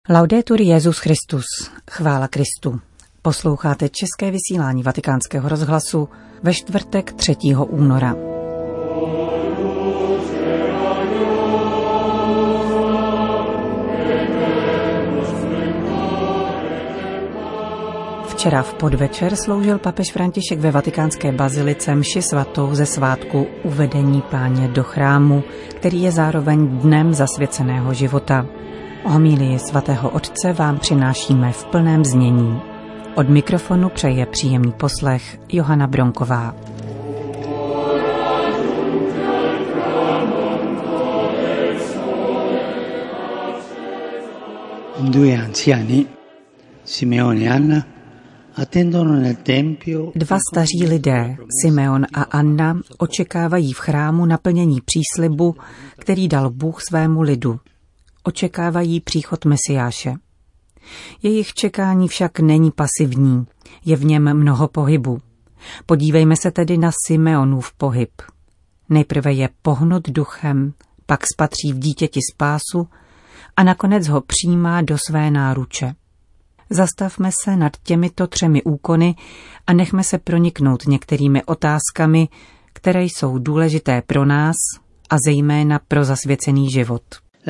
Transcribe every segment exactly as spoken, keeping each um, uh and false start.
Laudetur Jesus Christus, chvála Kristu. Posloucháte české vysílání Vatikánského rozhlasu ve čtvrtek třetího února. Včera v podvečer sloužil papež František ve vatikánské bazilice mši svatou ze svátku Uvedení Páně do chrámu, který je zároveň dnem zasvěceného života. Homílii svatého otce vám přinášíme v plném znění. Od mikrofonu přeje příjemný poslech Johana Bronková. Due anziani, Simeone e Anna, attendono nel tempio. Dva staří lidé, Simeon a Anna, očekávají v chrámu naplnění příslibu, který dal Bůh svému lidu. Očekávají příchod Mesiáše. Jejich čekání však není pasivní, je v něm mnoho pohybu. Podívejme se tedy na Simeonův pohyb. Nejprve je pohnut duchem, pak spatří v dítěti spásu a nakonec ho přijímá do své náruče. Zastavme se nad těmito třemi úkony a nechme se proniknout některými otázkami, které jsou důležité pro nás a zejména pro zasvěcený život.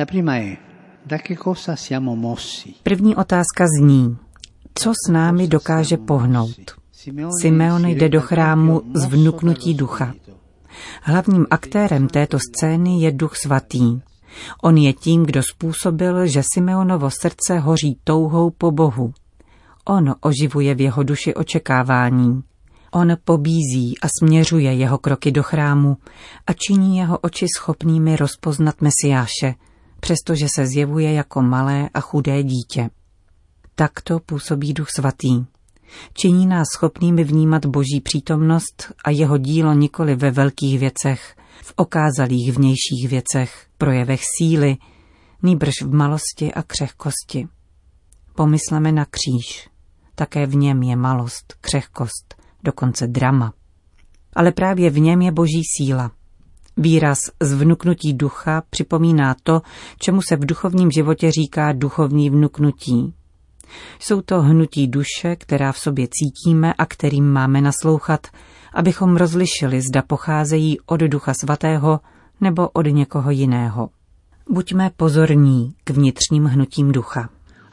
První otázka zní, co s námi dokáže pohnout? Simeon jde do chrámu z vnuknutí ducha. Hlavním aktérem této scény je Duch svatý. On je tím, kdo způsobil, že Simeonovo srdce hoří touhou po Bohu. On oživuje v jeho duši očekávání. On pobízí a směřuje jeho kroky do chrámu a činí jeho oči schopnými rozpoznat Mesiáše, přestože se zjevuje jako malé a chudé dítě. Takto působí Duch svatý. Činí nás schopnými vnímat Boží přítomnost a jeho dílo nikoli ve velkých věcech, v okázalých vnějších věcech, projevech síly, nýbrž v malosti a křehkosti. Pomysleme na kříž. Také v něm je malost, křehkost, dokonce drama. Ale právě v něm je Boží síla. Výraz zvnuknutí ducha připomíná to, čemu se v duchovním životě říká duchovní vnuknutí. Jsou to hnutí duše, která v sobě cítíme a kterým máme naslouchat, abychom rozlišili, zda pocházejí od Ducha svatého nebo od někoho jiného. Buďme pozorní k vnitřním hnutím ducha.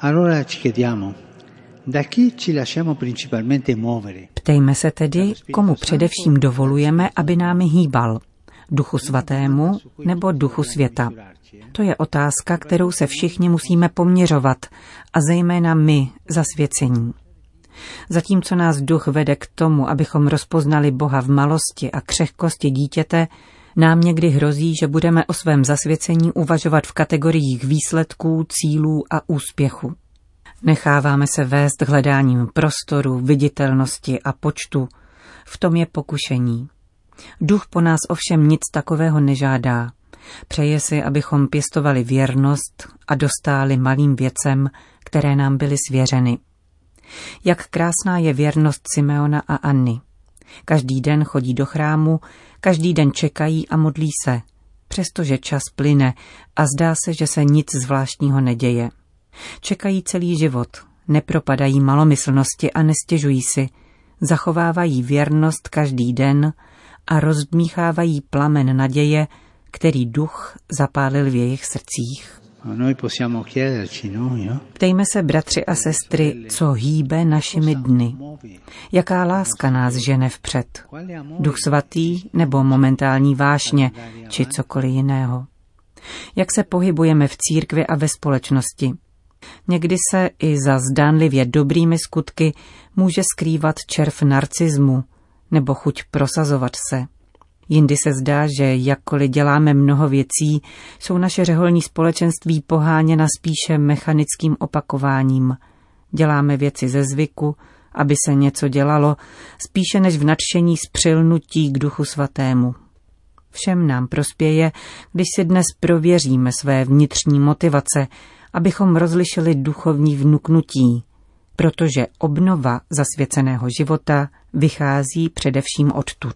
Ptejme se tedy, komu především dovolujeme, aby námi hýbal. Duchu svatému nebo duchu světa? To je otázka, kterou se všichni musíme poměřovat, a zejména my, zasvěcení. Zatímco nás duch vede k tomu, abychom rozpoznali Boha v malosti a křehkosti dítěte, nám někdy hrozí, že budeme o svém zasvěcení uvažovat v kategoriích výsledků, cílů a úspěchu. Necháváme se vést hledáním prostoru, viditelnosti a počtu. V tom je pokušení. Duch po nás ovšem nic takového nežádá. Přeje si, abychom pěstovali věrnost a dostáli malým věcem, které nám byly svěřeny. Jak krásná je věrnost Simeona a Anny. Každý den chodí do chrámu, každý den čekají a modlí se, přestože čas plyne a zdá se, že se nic zvláštního neděje. Čekají celý život, nepropadají malomyslnosti a nestěžují si, zachovávají věrnost každý den a rozdmíchávají plamen naděje, který duch zapálil v jejich srdcích. Ptejme se, bratři a sestry, co hýbe našimi dny. Jaká láska nás žene vpřed? Duch svatý nebo momentální vášně, či cokoliv jiného? Jak se pohybujeme v církvi a ve společnosti? Někdy se i za zdánlivě dobrými skutky může skrývat červ narcismu nebo chuť prosazovat se. Jindy se zdá, že jakkoliv děláme mnoho věcí, jsou naše řeholní společenství poháněna spíše mechanickým opakováním. Děláme věci ze zvyku, aby se něco dělalo, spíše než v nadšení z přilnutí k Duchu svatému. Všem nám prospěje, když si dnes prověříme své vnitřní motivace, abychom rozlišili duchovní vnuknutí, protože obnova zasvěceného života vychází především odtud.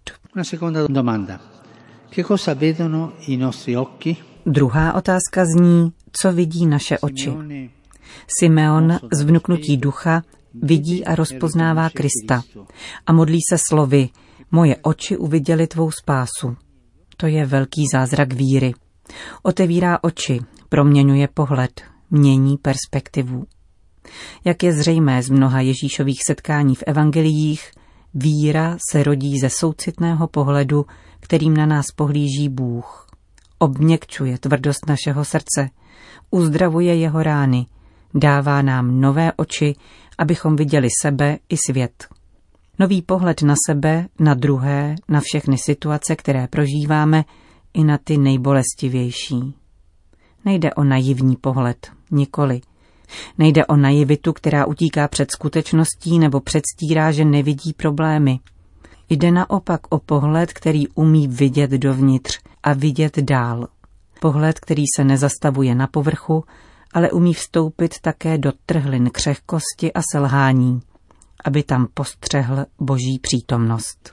Druhá otázka zní, co vidí naše oči. Simeon z vnuknutí ducha vidí a rozpoznává Krista a modlí se slovy: moje oči uviděly tvou spásu. To je velký zázrak víry. Otevírá oči, proměňuje pohled, mění perspektivu. Jak je zřejmé z mnoha Ježíšových setkání v evangeliích, víra se rodí ze soucitného pohledu, kterým na nás pohlíží Bůh. Obměkčuje tvrdost našeho srdce, uzdravuje jeho rány, dává nám nové oči, abychom viděli sebe i svět. Nový pohled na sebe, na druhé, na všechny situace, které prožíváme, i na ty nejbolestivější. Nejde o naivní pohled, nikoli. Nejde o naivitu, která utíká před skutečností nebo předstírá, že nevidí problémy. Jde naopak o pohled, který umí vidět dovnitř a vidět dál. Pohled, který se nezastavuje na povrchu, ale umí vstoupit také do trhlin křehkosti a selhání, aby tam postřehl Boží přítomnost.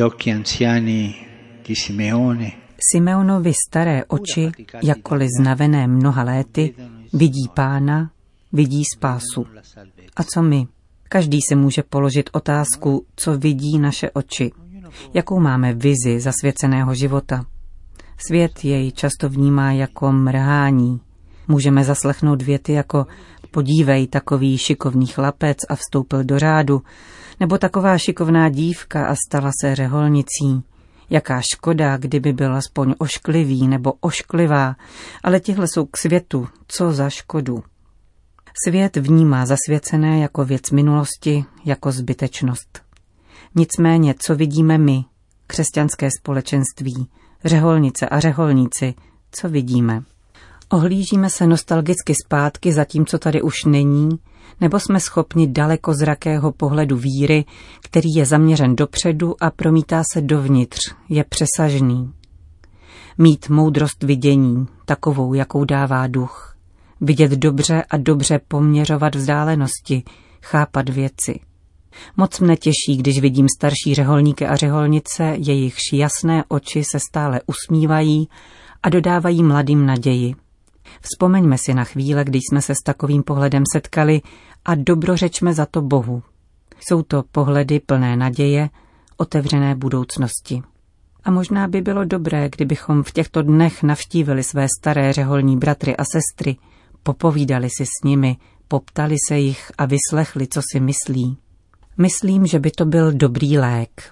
Simeonovi staré oči, jakkoliv znavené mnoha léty, vidí Pána, vidí spásu. A co my? Každý si může položit otázku, co vidí naše oči, jakou máme vizi zasvěceného života. Svět jej často vnímá jako mrhání. Můžeme zaslechnout věty jako podívej, takový šikovný chlapec a vstoupil do řádu, nebo taková šikovná dívka a stala se řeholnicí. Jaká škoda, kdyby byl aspoň ošklivý nebo ošklivá, ale tihle jsou k světu, co za škodu. Svět vnímá zasvěcené jako věc minulosti, jako zbytečnost. Nicméně, co vidíme my, křesťanské společenství, řeholnice a řeholníci, co vidíme? Ohlížíme se nostalgicky zpátky za tím, co tady už není, nebo jsme schopni dalekozrakého pohledu víry, který je zaměřen dopředu a promítá se dovnitř, je přesažný. Mít moudrost vidění, takovou, jakou dává duch. Vidět dobře a dobře poměřovat vzdálenosti, chápat věci. Moc mne těší, když vidím starší řeholníky a řeholnice, jejichž jasné oči se stále usmívají a dodávají mladým naději. Vzpomeňme si na chvíle, kdy jsme se s takovým pohledem setkali a dobrořečme za to Bohu. Jsou to pohledy plné naděje, otevřené budoucnosti. A možná by bylo dobré, kdybychom v těchto dnech navštívili své staré řeholní bratry a sestry, popovídali si s nimi, poptali se jich a vyslechli, co si myslí. Myslím, že by to byl dobrý lék.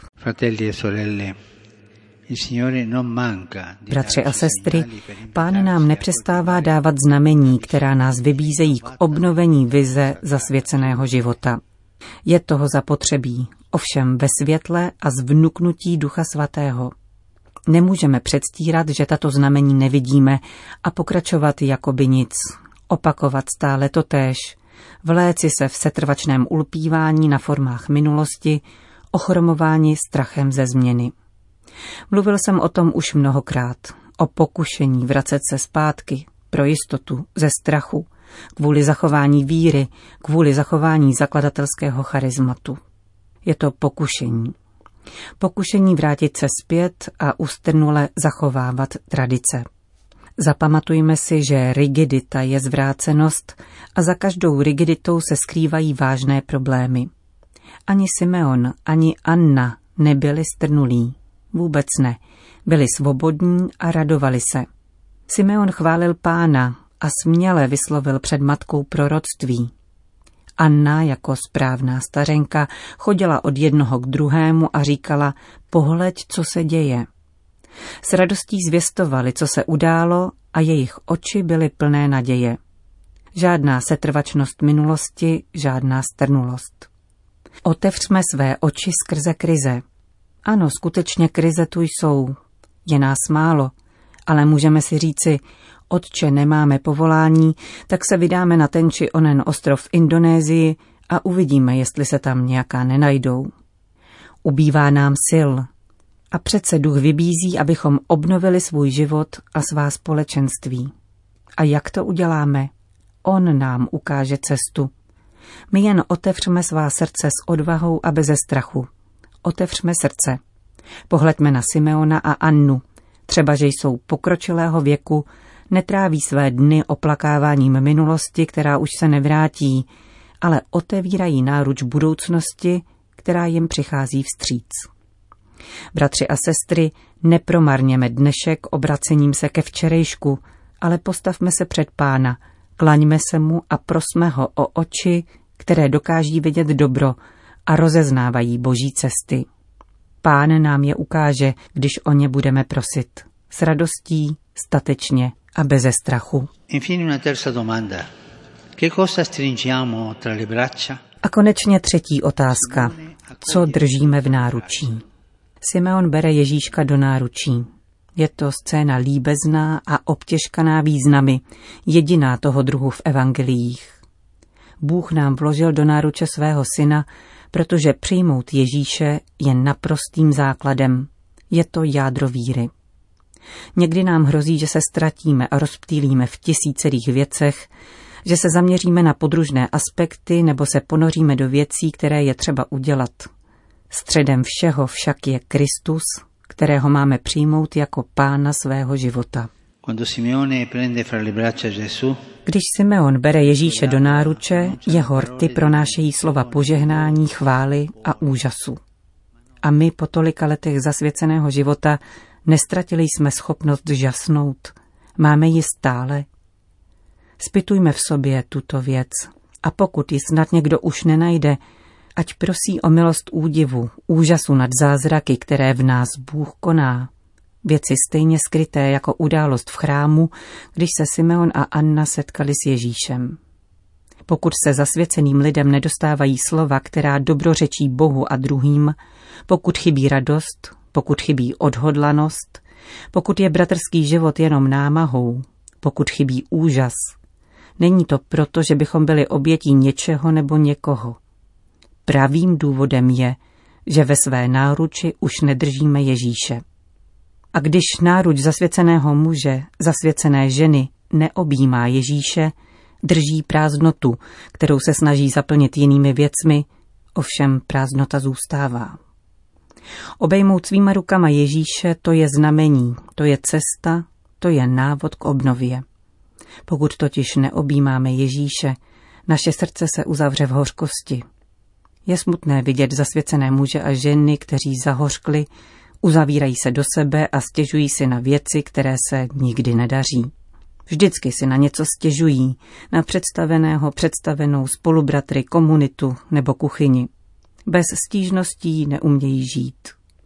Bratři a sestry, Pán nám nepřestává dávat znamení, která nás vybízejí k obnovení vize zasvěceného života. Je toho zapotřebí, ovšem ve světle a zvnuknutí Ducha Svatého. Nemůžeme předstírat, že tato znamení nevidíme a pokračovat jakoby nic, opakovat stále totéž, vléci se v setrvačném ulpívání na formách minulosti, ochromováni strachem ze změny. Mluvil jsem o tom už mnohokrát, o pokušení vracet se zpátky, pro jistotu, ze strachu, kvůli zachování víry, kvůli zachování zakladatelského charizmatu. Je to pokušení. Pokušení vrátit se zpět a ustrnule zachovávat tradice. Zapamatujme si, že rigidita je zvrácenost a za každou rigiditou se skrývají vážné problémy. Ani Simeon, ani Anna nebyli strnulí. Vůbec ne. Byli svobodní a radovali se. Simeon chválil Pána a směle vyslovil před matkou proroctví. Anna jako správná stařenka chodila od jednoho k druhému a říkala, pohleď, co se děje. S radostí zvěstovali, co se událo a jejich oči byly plné naděje. Žádná setrvačnost minulosti, žádná strnulost. Otevřme své oči skrze krize. Ano, skutečně krize tu jsou. Je nás málo, ale můžeme si říci, Otče, nemáme povolání, tak se vydáme na ten či onen ostrov v Indonésii a uvidíme, jestli se tam nějaká nenajdou. Ubývá nám sil. A přece duch vybízí, abychom obnovili svůj život a svá společenství. A jak to uděláme? On nám ukáže cestu. My jen otevřeme svá srdce s odvahou a beze strachu. Otevřme srdce. Pohleďme na Simeona a Annu. Třeba, že jsou pokročilého věku, Netráví své dny oplakáváním minulosti, která už se nevrátí, ale otevírají náruč budoucnosti, která jim přichází vstříc. Bratři a sestry, nepromarněme dnešek obracením se ke včerejšku, ale postavme se před Pána, klaňme se mu a prosme ho o oči, které dokáží vidět dobro a rozeznávají Boží cesty. Pán nám je ukáže, když o ně budeme prosit. S radostí, statečně a beze strachu. A konečně třetí otázka. Co držíme v náručí? Simeon bere Ježíška do náručí. Je to scéna líbezná a obtěžkaná významy, jediná toho druhu v evangeliích. Bůh nám vložil do náruče svého syna, protože přijmout Ježíše je naprostým základem. Je to jádro víry. Někdy nám hrozí, že se ztratíme a rozptýlíme v tisícerých věcech, že se zaměříme na podružné aspekty nebo se ponoříme do věcí, které je třeba udělat. Středem všeho však je Kristus, kterého máme přijmout jako pána svého života. Když Simeon bere Ježíše do náruče, jeho rty pronášejí slova požehnání, chvály a úžasu. A my po tolika letech zasvěceného života nestratili jsme schopnost žasnout. Máme ji stále. Zpytujme v sobě tuto věc a pokud ji snad někdo už nenajde, ať prosí o milost údivu, úžasu nad zázraky, které v nás Bůh koná. Věci stejně skryté jako událost v chrámu, když se Simeon a Anna setkali s Ježíšem. Pokud se zasvěceným lidem nedostávají slova, která dobrořečí Bohu a druhým, pokud chybí radost, pokud chybí odhodlanost, pokud je bratrský život jenom námahou, pokud chybí úžas, není to proto, že bychom byli obětí něčeho nebo někoho. Pravým důvodem je, že ve své náruči už nedržíme Ježíše. A když náruč zasvěceného muže, zasvěcené ženy neobjímá Ježíše, drží prázdnotu, kterou se snaží zaplnit jinými věcmi, ovšem prázdnota zůstává. Obejmout svýma rukama Ježíše, to je znamení, to je cesta, to je návod k obnově. Pokud totiž neobjímáme Ježíše, naše srdce se uzavře v hořkosti. Je smutné vidět zasvěcené muže a ženy, kteří zahořkli, uzavírají se do sebe a stěžují si na věci, které se nikdy nedaří. Vždycky si na něco stěžují, na představeného, představenou, spolubratry, komunitu nebo kuchyni. Bez stížností neumějí žít.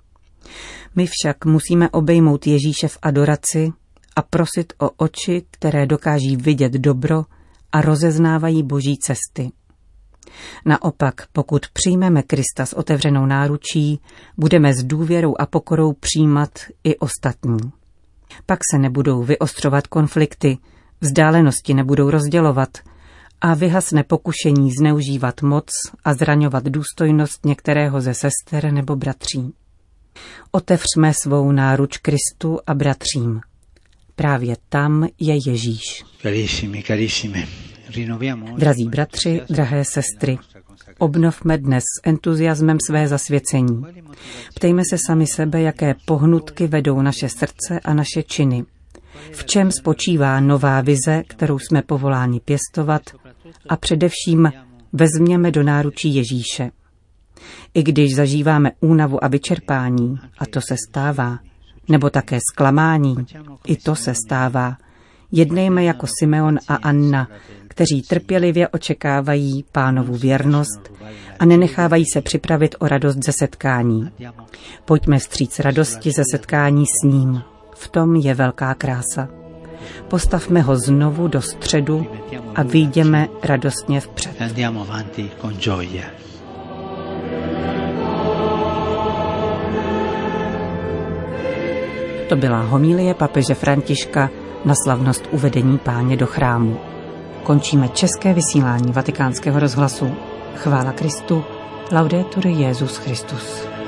My však musíme obejmout Ježíše v adoraci a prosit o oči, které dokáží vidět dobro a rozeznávají Boží cesty. Naopak, pokud přijmeme Krista s otevřenou náručí, budeme s důvěrou a pokorou přijímat i ostatní. Pak se nebudou vyostřovat konflikty, vzdálenosti nebudou rozdělovat a vyhasne pokušení zneužívat moc a zraňovat důstojnost některého ze sester nebo bratří. Otevřme svou náruč Kristu a bratřím. Právě tam je Ježíš. Carissimi, carissime. Drazí bratři, drahé sestry, obnovme dnes s entuziasmem své zasvěcení. Ptejme se sami sebe, jaké pohnutky vedou naše srdce a naše činy. V čem spočívá nová vize, kterou jsme povoláni pěstovat, a především vezměme do náručí Ježíše. I když zažíváme únavu a vyčerpání, a to se stává, nebo také zklamání, i to se stává, jednejme jako Simeon a Anna, kteří trpělivě očekávají Pánovu věrnost a nenechávají se připravit o radost ze setkání. Pojďme vstříc radosti ze setkání s ním. V tom je velká krása. Postavme ho znovu do středu a vyjdeme radostně vpřed. To byla homilie papeže Františka na slavnost uvedení Páně do chrámu. Končíme české vysílání Vatikánského rozhlasu. Chvála Kristu, laudetur Jesus Christus.